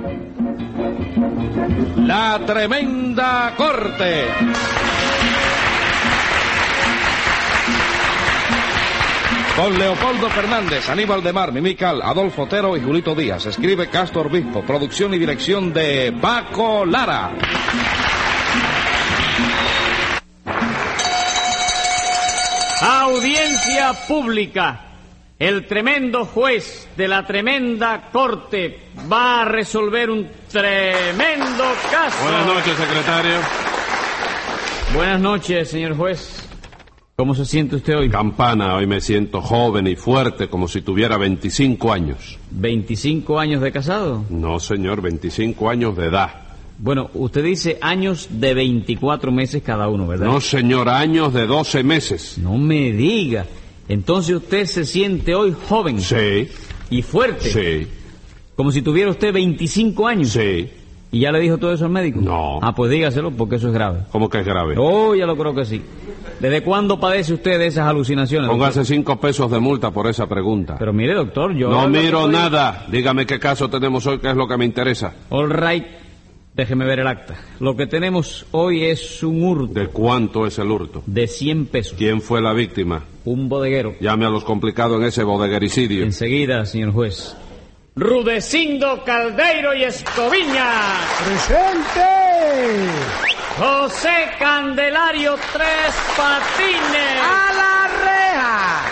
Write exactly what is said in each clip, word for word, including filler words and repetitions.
La Tremenda Corte. Con Leopoldo Fernández, Aníbal de Mar, Mimical, Adolfo Otero y Julito Díaz. Escribe Castro Obispo. Producción y dirección de Paco Lara. Audiencia pública. El tremendo juez de la tremenda corte va a resolver un tremendo caso. Buenas noches, secretario. Buenas noches, señor juez. ¿Cómo se siente usted hoy? Campana, hoy me siento joven y fuerte, como si tuviera veinticinco años. ¿veinticinco años de casado? No, señor, veinticinco años de edad. Bueno, usted dice años de veinticuatro meses cada uno, ¿verdad? No, señor, años de doce meses. No me diga. Entonces usted se siente hoy joven. Sí. ¿Y fuerte? Sí. Como si tuviera usted veinticinco años. Sí. ¿Y ya le dijo todo eso al médico? No. Ah, pues dígaselo, porque eso es grave. ¿Cómo que es grave? Oh, ya lo creo que sí. ¿Desde cuándo padece usted de esas alucinaciones? Póngase doctor? cinco pesos de multa por esa pregunta. Pero mire, doctor, yo... No miro estoy... nada. Dígame qué caso tenemos hoy, que es lo que me interesa. All right. Déjeme ver el acta. Lo que tenemos hoy es un hurto. ¿De cuánto es el hurto? De cien pesos. ¿Quién fue la víctima? Un bodeguero. Llame a los complicados en ese bodeguericidio. Enseguida, señor juez. Rudecindo Caldeiro y Escoviña. ¡Presente! José Candelario Tres Patines. ¡A la reja!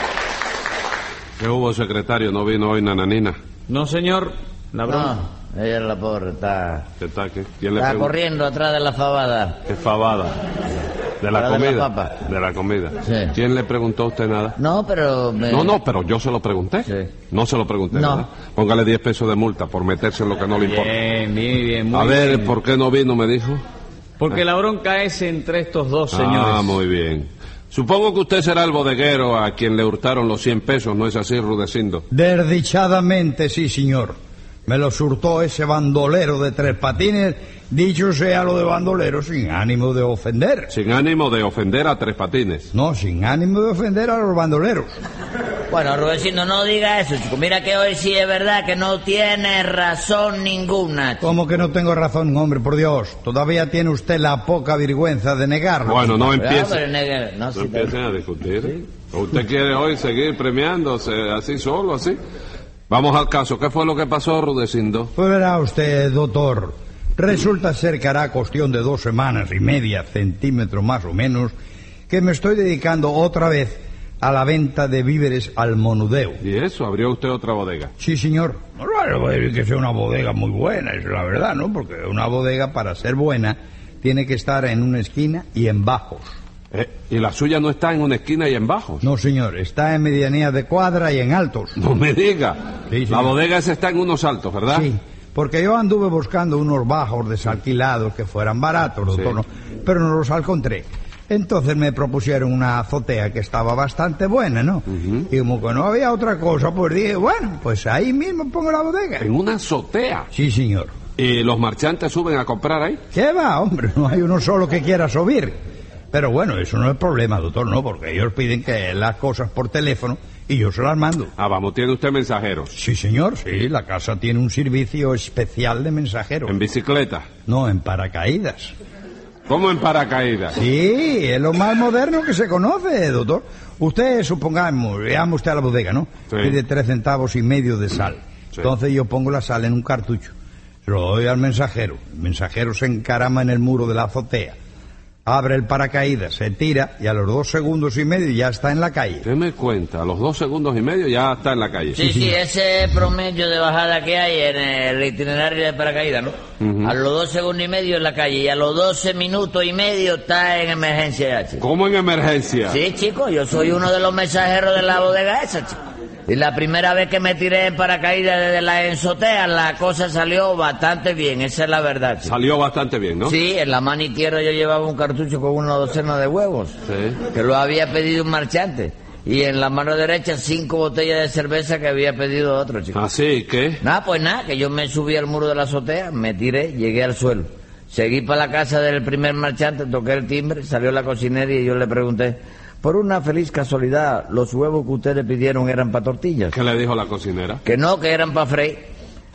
¿Qué hubo, secretario? ¿No vino hoy Nananina? No, señor. La broma. No, ella es la pobre, está... ¿Qué tal? ¿Qué? ¿Quién le Está preguntó? corriendo atrás de la fabada. ¿Qué fabada? ¿De la Atrás de comida? la papa. De la comida. Sí. ¿Quién le preguntó a usted nada? No, pero... me- No, no, pero yo se lo pregunté. Sí. No se lo pregunté, No. ¿verdad? Póngale diez pesos de multa por meterse en lo que no le importa. Bien, bien, bien. Muy A ver, bien. ¿por qué no vino, me dijo? Porque la bronca es entre estos dos señores. Ah, muy bien. Supongo que usted será el bodeguero a quien le hurtaron los cien pesos, ¿no es así, Rudecindo? Desdichadamente, sí, señor. Me los hurtó ese bandolero de Tres Patines, dicho sea lo de bandolero sin ánimo de ofender. Sin ánimo de ofender a Tres Patines. No, sin ánimo de ofender a los bandoleros. Bueno, Rudecindo, no diga eso, chico. Mira que hoy sí es verdad que no tiene razón ninguna, chico. ¿Cómo que no tengo razón, hombre, por Dios? Todavía tiene usted la poca vergüenza de negarlo. Bueno, no Pero, empiece. pero, nega- no, No sí, empiecen a discutir. ¿Usted quiere hoy seguir premiándose así solo, así? Vamos al caso. ¿Qué fue lo que pasó, Rudecindo? Pues verá usted, doctor, resulta ser que hará cuestión de dos semanas y media, centímetros más o menos, que me estoy dedicando otra vez a la venta de víveres al monudeo. ¿Y eso? ¿Abrió usted otra bodega? Sí, señor. No no voy a decir que sea una bodega muy buena, es la verdad, ¿no? Porque una bodega, para ser buena, tiene que estar en una esquina y en bajos. Eh, ¿Y la suya no está en una esquina y en bajos? No, señor, está en medianía de cuadra y en altos. No me diga. Sí, La señor. bodega esa está en unos altos, ¿verdad? Sí, porque yo anduve buscando unos bajos desalquilados que fueran baratos, doctor, Sí. ¿no? Pero no los encontré. Entonces me propusieron una azotea que estaba bastante buena, ¿no? Ujú. Y como que no había otra cosa, pues dije, bueno, pues ahí mismo pongo la bodega. En una azotea. Sí, señor. ¿Y los marchantes suben a comprar ahí? ¿Qué va, hombre? No hay uno solo que quiera subir. Pero bueno, eso no es problema, doctor, ¿no? Porque ellos piden que las cosas por teléfono y yo se las mando. Ah, vamos, tiene usted mensajeros. Sí, señor, sí, la casa tiene un servicio especial de mensajeros. ¿En bicicleta? No, en paracaídas. ¿Cómo en paracaídas? Sí, es lo más moderno que se conoce, doctor. Usted, supongamos, veamos usted a la bodega, ¿no? Sí. Pide tres centavos y medio de sal. Sí. Entonces yo pongo la sal en un cartucho. Se lo doy al mensajero. El mensajero se encarama en el muro de la azotea. Abre el paracaídas, se tira y a los dos segundos y medio ya está en la calle. ¿Qué me cuenta? A los dos segundos y medio ya está en la calle. Sí, sí, ese promedio de bajada que hay en el itinerario de paracaídas, ¿no? Ujú. A los dos segundos y medio en la calle y a los doce minutos y medio está en emergencia ya, chico. ¿Cómo en emergencia? Sí, chico, yo soy uno de los mensajeros de la bodega esa, chico. Y la primera vez que me tiré en paracaídas desde la enzotea, la cosa salió bastante bien, esa es la verdad, chico. Salió bastante bien, ¿no? Sí, en la mano izquierda yo llevaba un cartucho con una docena de huevos, Sí. que lo había pedido un marchante. Y en la mano derecha cinco botellas de cerveza que había pedido otro, chico. Así que... Nada, pues nada, que yo me subí al muro de la azotea, me tiré, llegué al suelo. Seguí para la casa del primer marchante, toqué el timbre, salió la cocinera y yo le pregunté, por una feliz casualidad, ¿los huevos que ustedes pidieron eran para tortillas? ¿Qué le dijo la cocinera? Que no, que eran para freír.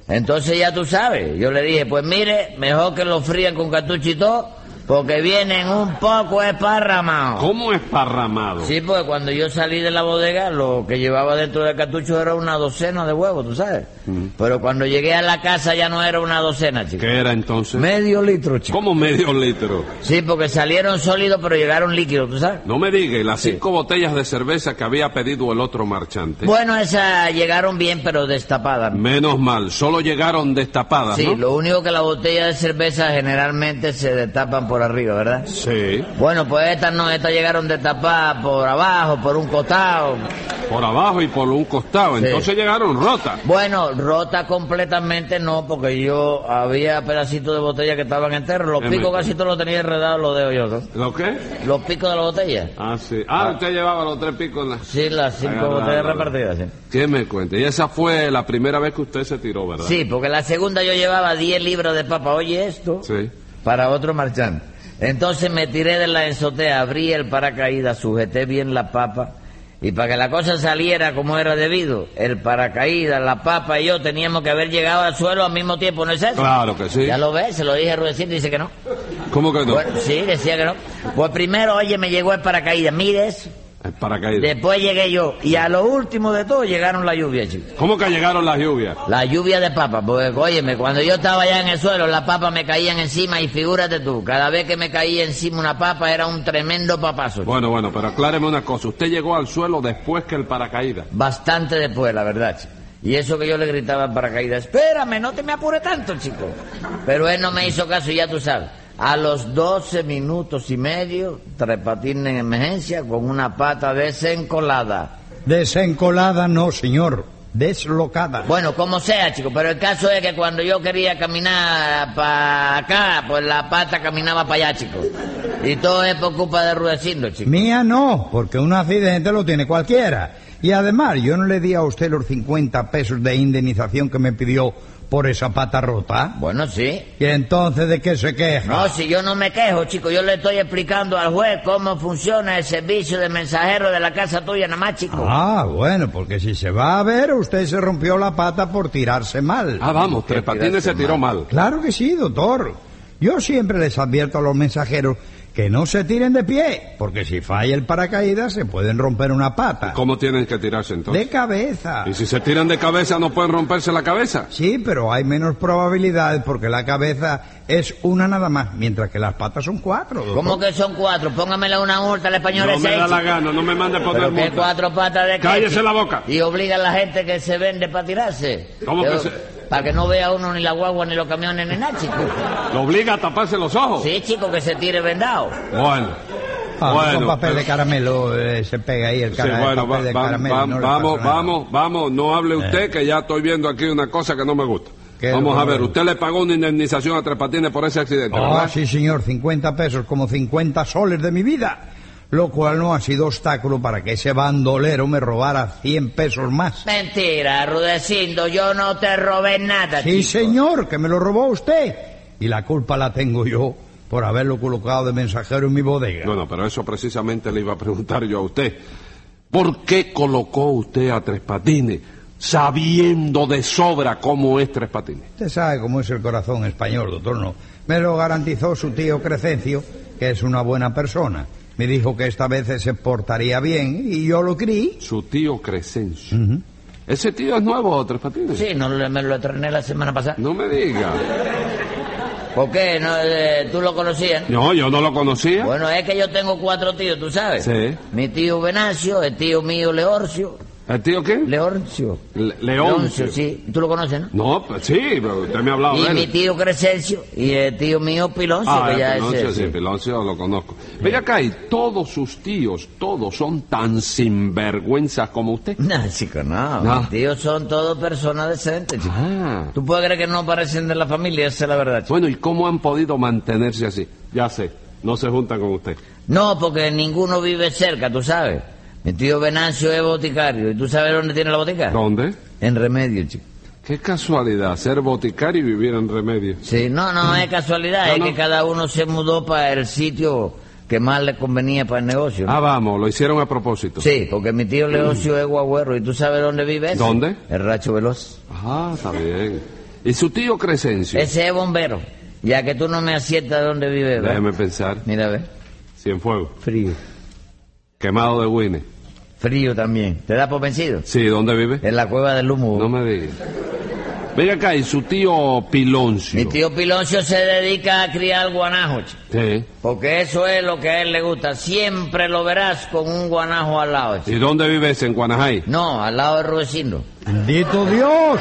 Entonces ya tú sabes, yo le dije, pues mire, mejor que lo frían con cartucho y todo, porque vienen un poco esparramados. ¿Cómo esparramado? Sí, porque cuando yo salí de la bodega, lo que llevaba dentro del cartucho era una docena de huevos, tú sabes. Mm. Pero cuando llegué a la casa ya no era una docena, chico. ¿Qué era entonces? Medio litro, chico. ¿Cómo medio litro? Sí, porque salieron sólidos, pero llegaron líquidos, ¿tú sabes? No me digas, ¿y las Sí. cinco botellas de cerveza que había pedido el otro marchante? Bueno, esas llegaron bien, pero destapadas. Menos mal, solo llegaron destapadas, Sí, ¿no? lo único que las botellas de cerveza generalmente se destapan por arriba, ¿verdad? Sí. Bueno, pues estas no, estas llegaron destapadas por abajo, por un costado. Por abajo y por un costado. Sí. Entonces llegaron rotas. Bueno, rota completamente no, porque yo había pedacitos de botella que estaban enteros. Los ¿Qué picos me- casi todos los tenía enredados los dedos yo, ¿no? ¿Lo qué? Los picos de la botella. Ah, sí. Ah, usted llevaba los tres picos en la... Sí, las cinco Agarrado. botellas repartidas, sí. ¿Qué me cuenta? Y esa fue la primera vez que usted se tiró, ¿verdad? Sí, porque la segunda yo llevaba diez libras de papa. Oye esto, Sí. para otro marchante. Entonces me tiré de la azotea, abrí el paracaídas, sujeté bien la papa, y para que la cosa saliera como era debido, el paracaídas, la papa y yo teníamos que haber llegado al suelo al mismo tiempo, ¿no es eso? Claro que sí. Ya lo ves, se lo dije a Rudecindo y dice que no. ¿Cómo que no? Bueno, sí, decía que no. Pues primero, oye, me llegó el paracaídas, mire eso. El paracaídas. Después llegué yo, y a lo último de todo llegaron las lluvias, chicos. ¿Cómo que llegaron las lluvias? La lluvia de papa, porque, óyeme, cuando yo estaba allá en el suelo, las papas me caían encima y figúrate tú, cada vez que me caía encima una papa era un tremendo papazo. chico. Bueno, bueno, pero acláreme una cosa. Usted llegó al suelo después que el paracaídas. Bastante después, la verdad, chico. Y eso que yo le gritaba al paracaídas, espérame, no te me apures tanto, chico. Pero él no me hizo caso y ya tú sabes. A los doce minutos y medio, Tres Patines en emergencia con una pata desencolada. Desencolada no, señor. Deslocada. Bueno, como sea, chico, pero el caso es que cuando yo quería caminar para acá, pues la pata caminaba para allá, chico. Y todo es por culpa de Rudecindo, chico. Mía no, porque un accidente lo tiene cualquiera. Y además, yo no le di a usted los cincuenta pesos de indemnización que me pidió por esa pata rota. Bueno, sí. ¿Y entonces de qué se queja? No, si yo no me quejo, chico, yo le estoy explicando al juez cómo funciona el servicio de mensajero de la casa tuya nada más, chico. Ah, bueno, porque si se va a ver, usted se rompió la pata por tirarse mal. Ah, vamos, Tres Patines se tiró mal. Claro que sí, doctor. Yo siempre les advierto a los mensajeros que no se tiren de pie, porque si falla el paracaídas se pueden romper una pata. ¿Cómo tienen que tirarse entonces? De cabeza. ¿Y si se tiran de cabeza no pueden romperse la cabeza? Sí, pero hay menos probabilidades porque la cabeza es una nada más, mientras que las patas son cuatro. doctor. ¿Cómo que son cuatro? Póngamele una multa al español No ese. me da la chico. gana, no me mande poner Pero que multa. cuatro patas de qué, Cállese chico? la boca. Y obliga a la gente que se vende para tirarse. ¿Cómo que Yo- se- Para que no vea uno ni la guagua ni los camiones ni nada, chico. ¿Lo obliga a taparse los ojos? Sí, chico, que se tire vendado. Bueno. Ah, bueno, con papel pero- de caramelo eh, se pega ahí el, Sí, cara, el bueno, papel va- de va- caramelo. va- no le vamos, pasa nada. vamos, vamos, no hable usted que ya estoy viendo aquí una cosa que no me gusta. ¿Qué es Vamos lo a que no ver, le usted le pagó una indemnización a Tres Patines por ese accidente, Ah, ¿verdad? sí, señor, cincuenta pesos, como cincuenta soles de mi vida. Lo cual no ha sido obstáculo para que ese bandolero me robara cien pesos más. Mentira, Rudecindo, yo no te robé nada, Sí, chico. señor, que me lo robó usted. Y la culpa la tengo yo por haberlo colocado de mensajero en mi bodega. No, no, pero eso precisamente le iba a preguntar yo a usted. ¿Por qué colocó usted a Tres Patines sabiendo de sobra cómo es Tres Patines? Usted sabe cómo es el corazón español, doctor, ¿no? Me lo garantizó su tío Crescencio, que es una buena persona. Me dijo que esta vez se portaría bien y yo lo creí. Su tío Crescencio. Ujú. ¿Ese tío es nuevo, Tres Patines? Sí, no le- me lo estrené la semana pasada. No me diga. ¿Por qué? ¿No, eh, ¿Tú lo conocías? No, yo no lo conocía. Bueno, es que yo tengo cuatro tíos, ¿tú sabes? Sí. Mi tío Venancio, el tío mío Leorcio. ¿El tío qué? Leoncio. Le- Leoncio. sí. ¿Tú lo conoces, no? No, pues sí, pero usted me ha hablado Y de mi él. tío Crescencio y el tío mío Piloncio, Ah, que ya Piloncio, es... sí, ese. Piloncio lo conozco. Venga acá, y todos sus tíos, todos son tan sinvergüenzas como usted. No, chico, no. No. Mis tíos son todos personas decentes, chico. Ah. ¿Tú puedes creer que no parecen de la familia? Esa es la verdad, chico. Bueno, ¿y cómo han podido mantenerse así? Ya sé, no se juntan con usted. No, porque ninguno vive cerca, tú sabes. Mi tío Venancio es boticario. ¿Y tú sabes dónde tiene la botica? ¿Dónde? En Remedio, chico. Qué casualidad, ser boticario y vivir en Remedio. Sí, no, no es casualidad, No, es no. que cada uno se mudó para el sitio que más le convenía para el negocio. ¿no? Ah, vamos, lo hicieron a propósito. Sí, porque mi tío Leoncio es guagüero. ¿Y tú sabes dónde vive ese? ¿Dónde? El Racho Veloz. Ah, está bien. ¿Y su tío Crescencio? Ese es bombero. Ya que tú no me aciertas de dónde vive, ¿verdad? Déjeme pensar. Mira, a ver. Cienfuegos. Frío. Quemado de Guine. Frío también. ¿Te da por vencido? Sí, ¿dónde vive? En la cueva del humo. No me diga. Venga acá, ¿y su tío Piloncio? Mi tío Piloncio se dedica a criar guanajo, chico. Sí. Porque eso es lo que a él le gusta. Siempre lo verás con un guanajo al lado, chico. ¿Y dónde vive ese? ¿En Guanajay? No, al lado de Rudecindo. ¡Bendito Dios!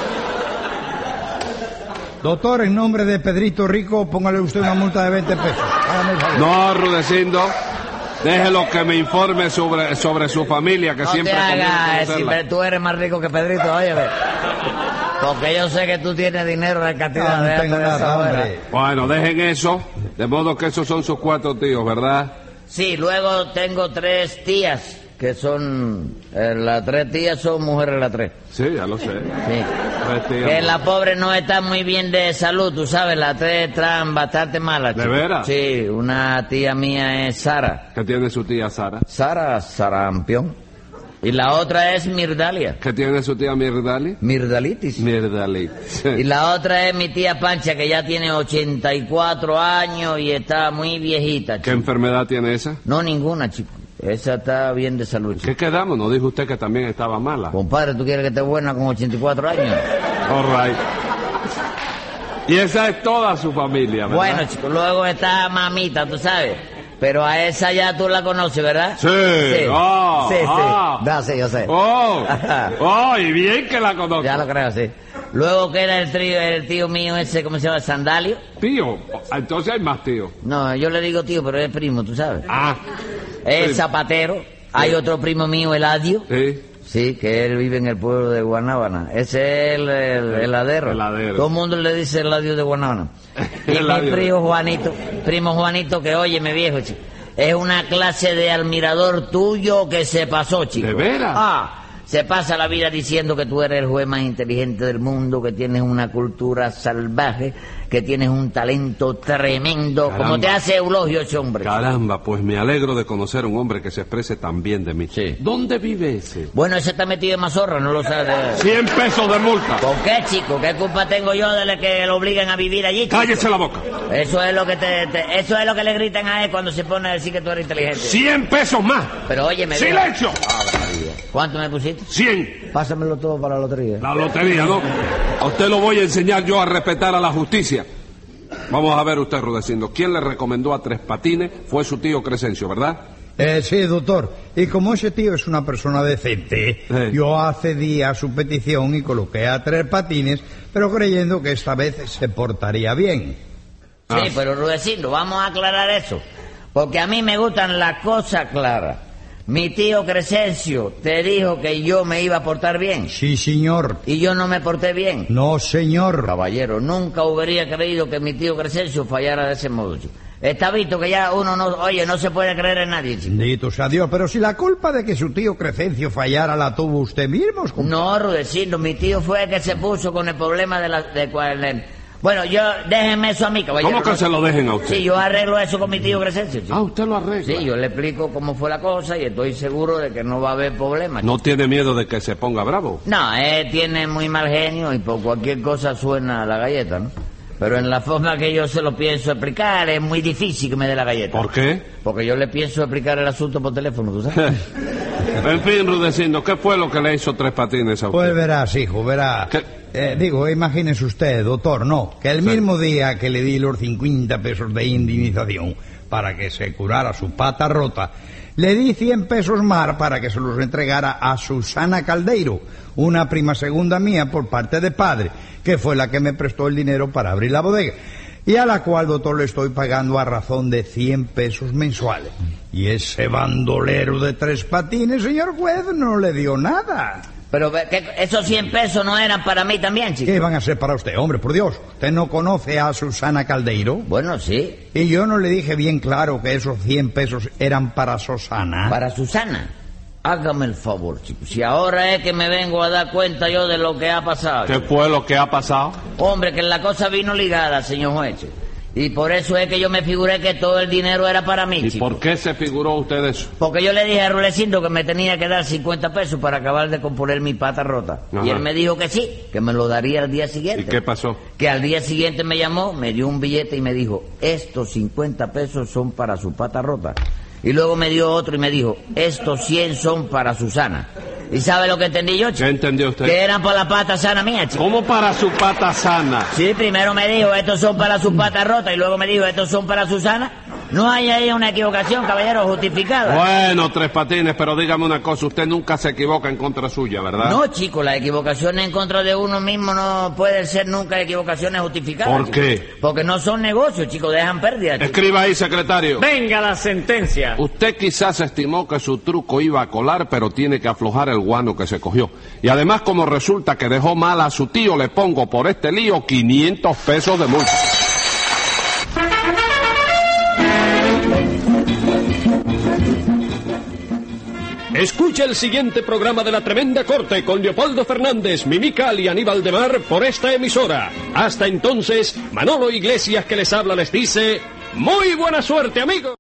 Doctor, en nombre de Pedrito Rico, póngale usted una multa de veinte pesos. Hágame el favor. No, Rudecindo. Déjelo que me informe sobre, sobre su familia, que No siempre te conviene hagas, conocerla. si tú eres más rico que Pedrito, oye, ve. Porque yo sé que tú tienes dinero de cantidad. No, no déjate tengo de nada, esa hombre. hora. Bueno, dejen eso. De modo que esos son sus cuatro tíos, ¿verdad? Sí, luego tengo tres tías, que son... eh, las tres tías son mujeres las tres. Sí, ya lo sé. Sí. Tres tíos. Que la pobre no está muy bien de salud, tú sabes, las tres están bastante malas. ¿De chico. veras? Sí, una tía mía es Sara. ¿Qué tiene su tía Sara? Sara Sarampión. Y la otra es Mirdalia. ¿Qué tiene su tía Mirdali? Mirdalitis. Mirdali. Y la otra es mi tía Pancha, que ya tiene ochenta y cuatro años y está muy viejita, ¿Qué chico. enfermedad tiene esa? No, ninguna, chico. Esa está bien de salud, chico. ¿Qué quedamos? ¿No dijo usted que también estaba mala? Compadre, ¿tú quieres que esté buena con ochenta y cuatro años? All right. Y esa es toda su familia, ¿verdad? Bueno, chico, luego está mamita, tú sabes. Pero a esa ya tú la conoces, ¿verdad? Sí. Ah, sí, sí. ah. No, sí, yo sé. Oh, oh, y bien que la conozco. Ya lo creo, sí. Luego queda el, trío, el tío mío ese, ¿cómo se llama? Sandalio. Tío, entonces hay más tíos. No, yo le digo tío, pero es primo, tú sabes. Ah, Es sí. Zapatero. Hay otro primo mío, Eladio. sí. Sí, que él vive en el pueblo de Guanábana. Ese es el, el heladero. Heladero. Todo el mundo le dice Eladio de Guanábana. Y mi Eladio. primo Juanito, primo Juanito, que óyeme viejo, chico, es una clase de admirador tuyo que se pasó, chico. ¿De veras? Ah, se pasa la vida diciendo que tú eres el juez más inteligente del mundo, que tienes una cultura salvaje, que tienes un talento tremendo, Caramba. como te hace eulogio ese hombre. Caramba, pues me alegro de conocer a un hombre que se exprese tan bien de mí. Sí. ¿Dónde vive ese? Bueno, ese está metido en mazorra, no lo sabes. Cien pesos de multa. ¿Por qué, chico? ¿Qué culpa tengo yo de que lo obliguen a vivir allí, chico? Cállese la boca. Eso es lo que te, te- eso es lo que le gritan a él cuando se pone a decir que tú eres inteligente. Cien pesos más. Pero oye, me ¡Silencio! ¿Cuánto me pusiste? Cien. Pásamelo todo para la lotería. La lotería, ¿no? A usted lo voy a enseñar yo a respetar a la justicia. Vamos a ver usted, Rudecindo. ¿Quién le recomendó a Tres Patines? Fue su tío Crescencio, ¿verdad? Eh, sí, doctor. Y como ese tío es una persona decente, Sí. yo accedí a su petición y coloqué a Tres Patines, pero creyendo que esta vez se portaría bien. Sí, Ah. pero Rudecindo, vamos a aclarar eso. Porque a mí me gustan las cosas claras. Mi tío Crescencio te dijo que yo me iba a portar bien. Sí, señor. Y yo no me porté bien. No, señor. Caballero, nunca hubiera creído que mi tío Crescencio fallara de ese modo, chico. Está visto que ya uno no, oye, no se puede creer en nadie, chico. Bendito sea Dios, pero si la culpa de que su tío Crescencio fallara la tuvo usted mismo, compadre. No, Rudecindo, mi tío fue el que se puso con el problema de la... De cual, de- bueno, yo, déjenme eso a mí, caballero. ¿Cómo que No- se lo dejen a usted? Sí, yo arreglo eso con mi tío Crescencio, chico. Ah, usted lo arregla. Sí, yo le explico cómo fue la cosa y estoy seguro de que no va a haber problema, chico. ¿No tiene miedo de que se ponga bravo? No, él tiene muy mal genio y por cualquier cosa suena la galleta, ¿no? Pero en la forma que yo se lo pienso explicar es muy difícil que me dé la galleta. ¿Por qué? Porque yo le pienso explicar el asunto por teléfono, ¿tú sabes? En fin, Rudecindo, ¿qué fue lo que le hizo Tres Patines a usted? Pues verás, hijo, verás. ¿Qué? Eh, digo, imagínese usted, doctor, no, que el Sí. mismo día que le di los cincuenta pesos de indemnización para que se curara su pata rota, le di cien pesos más para que se los entregara a Susana Caldeiro, una prima segunda mía por parte de padre, que fue la que me prestó el dinero para abrir la bodega, y a la cual, doctor, le estoy pagando a razón de cien pesos mensuales. Y ese bandolero de Tres Patines, señor juez, no le dio nada. Pero ve, que esos cien pesos no eran para mí también, chico. ¿Qué van a ser para usted, hombre? Por Dios, ¿usted no conoce a Susana Caldeiro? Bueno, sí, Y yo no le dije bien claro que esos cien pesos eran para Susana. para Susana. Hágame el favor, chico. Si ahora es que me vengo a dar cuenta yo de lo que ha pasado. ¿Qué chico. fue lo que ha pasado? Hombre, que la cosa vino ligada, señor juez. chico. Y por eso es que yo me figuré que todo el dinero era para mí, ¿Y chico. por qué se figuró usted eso? Porque yo le dije a Rulecindo que me tenía que dar cincuenta pesos para acabar de componer mi pata rota. Ajá. Y él me dijo que sí, que me lo daría al día ¿Y siguiente. qué pasó? Que al día siguiente me llamó, me dio un billete y me dijo, estos cincuenta pesos son para su pata rota. Y luego me dio otro y me dijo, estos cien son para Susana. ¿Y sabe lo que entendí yo, chico? ¿Qué entendió usted? Que eran para la pata sana mía, chico. ¿Cómo para su pata sana? Sí, primero me dijo, estos son para su pata rota, y luego me dijo, estos son para Susana. No hay ahí una equivocación, caballero, justificada. Bueno, Tres Patines, pero dígame una cosa, usted nunca se equivoca en contra suya, ¿verdad? No, chico, las equivocaciones en contra de uno mismo no pueden ser nunca equivocaciones justificadas. ¿Por chico. qué? Porque no son negocios, chico, dejan pérdidas. chico. Escriba ahí, secretario. Venga la sentencia. Usted quizás estimó que su truco iba a colar, pero tiene que aflojar el guano que se cogió. Y además, como resulta que dejó mal a su tío, le pongo por este lío quinientos pesos de multa. Escucha el siguiente programa de La Tremenda Corte con Leopoldo Fernández, Mimical y Aníbal de Mar por esta emisora. Hasta entonces, Manolo Iglesias que les habla les dice, ¡muy buena suerte, amigos!